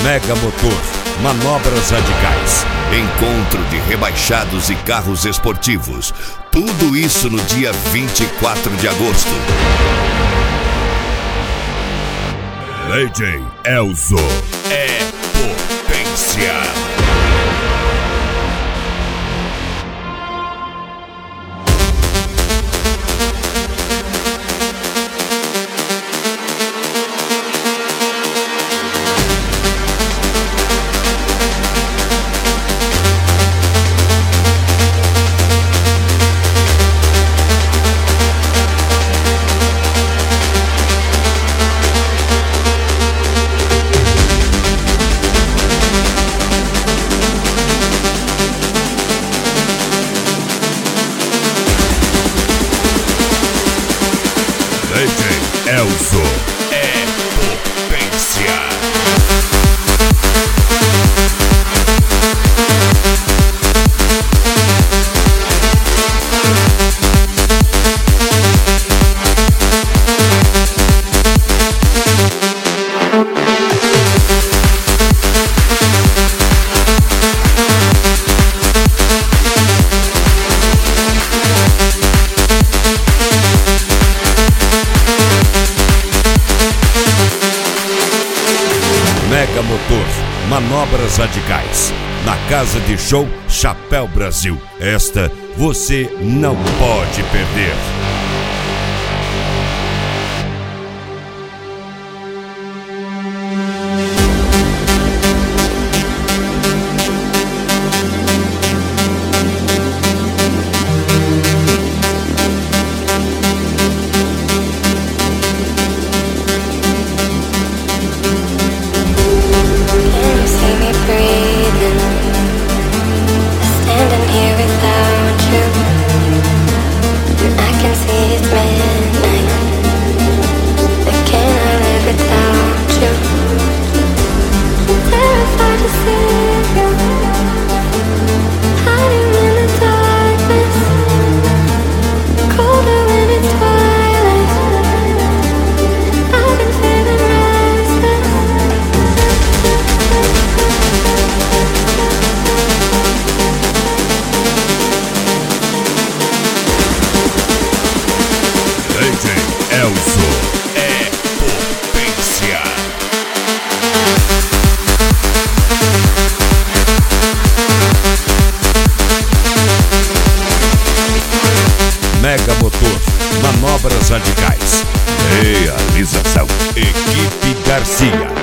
Mega Motor, manobras radicais. Encontro de rebaixados e carros esportivos. Tudo isso no dia 24 de agosto. AJ Elzo É potência. AJ Elzo É potência. Mega Motor, manobras radicais. Na Casa de Show Chapéu Brasil. Esta você não pode perder. AJ Elzo É potência. Mega Motor, manobras radicais. Realização Equipe Garcia.